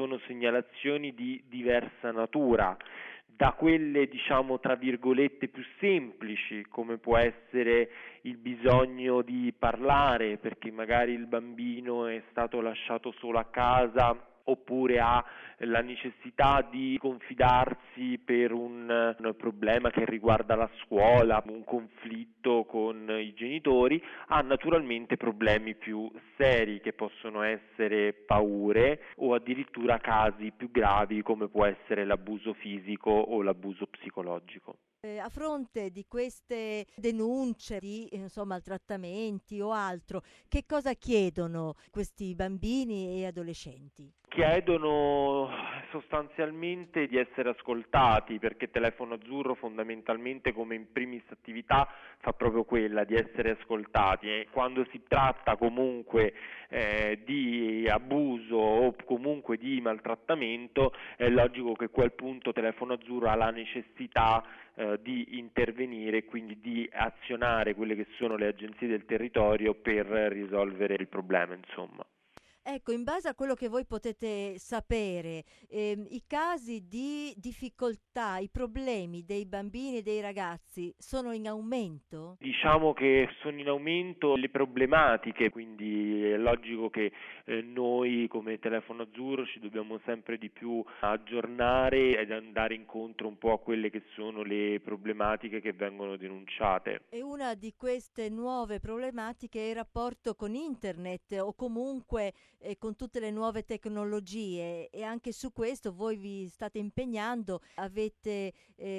sono segnalazioni di diversa natura, da quelle diciamo tra virgolette più semplici, come può essere il bisogno di parlare perché magari il bambino è stato lasciato solo a casa, oppure ha la necessità di confidarsi per un problema che riguarda la scuola, un conflitto con i genitori, ha naturalmente problemi più seri che possono essere paure o addirittura casi più gravi come può essere l'abuso fisico o l'abuso psicologico. A fronte di queste denunce di maltrattamenti o altro, che cosa chiedono questi bambini e adolescenti? Chiedono sostanzialmente di essere ascoltati, perché Telefono Azzurro fondamentalmente come in primis attività fa proprio quella di essere ascoltati, e quando si tratta comunque di abuso o comunque di maltrattamento è logico che a quel punto Telefono Azzurro ha la necessità di intervenire e quindi di azionare quelle che sono le agenzie del territorio per risolvere il problema, insomma. Ecco, in base a quello che voi potete sapere, i casi di difficoltà, i problemi dei bambini e dei ragazzi sono in aumento? Diciamo che sono in aumento le problematiche, quindi è logico che noi come Telefono Azzurro ci dobbiamo sempre di più aggiornare ed andare incontro un po' a quelle che sono le problematiche che vengono denunciate. E una di queste nuove problematiche è il rapporto con internet o comunque con tutte le nuove tecnologie, e anche su questo voi vi state impegnando, avete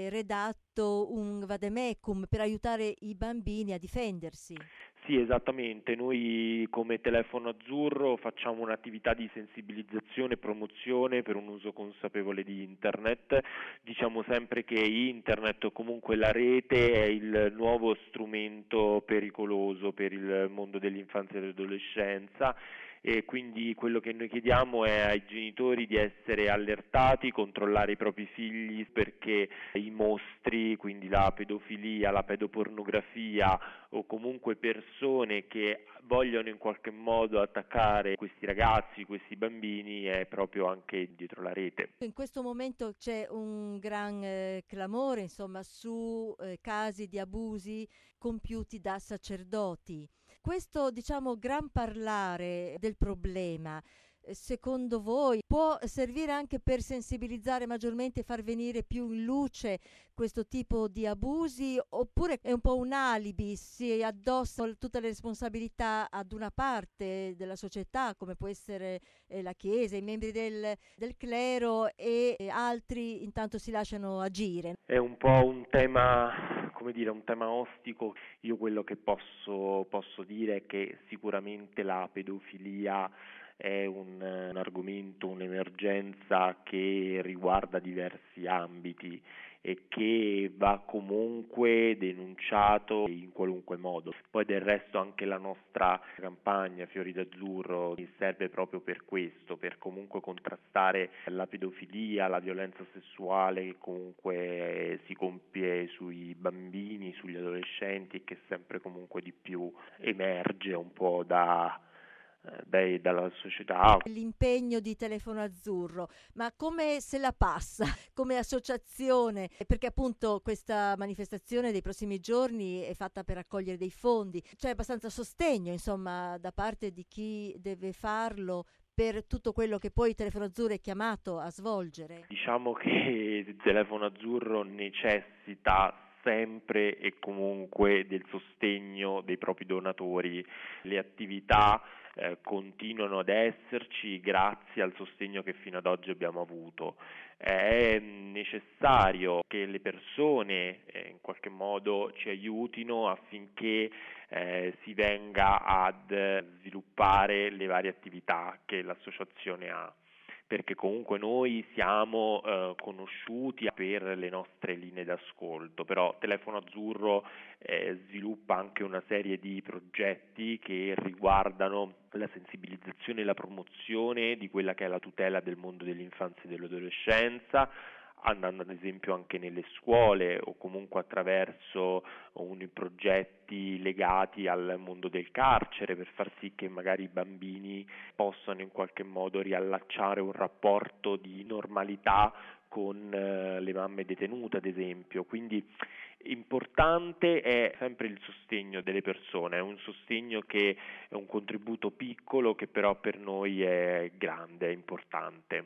redatto un vademecum per aiutare i bambini a difendersi. Sì, esattamente. Noi come Telefono Azzurro facciamo un'attività di sensibilizzazione e promozione per un uso consapevole di Internet. Diciamo sempre che Internet o comunque la rete è il nuovo strumento pericoloso per il mondo dell'infanzia e dell'adolescenza, e quindi quello che noi chiediamo è ai genitori di essere allertati, controllare i propri figli perché i mostri, quindi la pedofilia, la pedopornografia o comunque persone che vogliono in qualche modo attaccare questi ragazzi, questi bambini, è proprio anche dietro la rete. In questo momento c'è un gran clamore, insomma, su casi di abusi compiuti da sacerdoti. Questo, diciamo, gran parlare del problema, secondo voi può servire anche per sensibilizzare maggiormente e far venire più in luce questo tipo di abusi, oppure è un po' un alibi, si addossa tutte le responsabilità ad una parte della società, come può essere la Chiesa, i membri del clero, e altri intanto si lasciano agire? È un po' un tema, come dire, un tema ostico. Io quello che posso dire è che sicuramente la pedofilia è un argomento, un'emergenza che riguarda diversi ambiti e che va comunque denunciato in qualunque modo. Poi del resto anche la nostra campagna Fiori d'Azzurro serve proprio per questo, per comunque contrastare la pedofilia, la violenza sessuale che comunque si compie sui bambini, sugli adolescenti e che sempre comunque di più emerge un po' dalla società. L'impegno di Telefono Azzurro, ma come se la passa come associazione? Perché appunto questa manifestazione dei prossimi giorni è fatta per raccogliere dei fondi, c'è abbastanza sostegno, insomma, da parte di chi deve farlo per tutto quello che poi Telefono Azzurro è chiamato a svolgere? Diciamo che il Telefono Azzurro necessita sempre e comunque del sostegno dei propri donatori. Le attività continuano ad esserci grazie al sostegno che fino ad oggi abbiamo avuto. È necessario che le persone in qualche modo ci aiutino affinché si venga ad sviluppare le varie attività che l'associazione ha, perché comunque noi siamo conosciuti per le nostre linee d'ascolto, però Telefono Azzurro sviluppa anche una serie di progetti che riguardano la sensibilizzazione e la promozione di quella che è la tutela del mondo dell'infanzia e dell'adolescenza, andando ad esempio anche nelle scuole o comunque attraverso progetti legati al mondo del carcere, per far sì che magari i bambini possano in qualche modo riallacciare un rapporto di normalità con le mamme detenute, ad esempio. Quindi importante è sempre il sostegno delle persone, è un sostegno che è un contributo piccolo che però per noi è grande, è importante.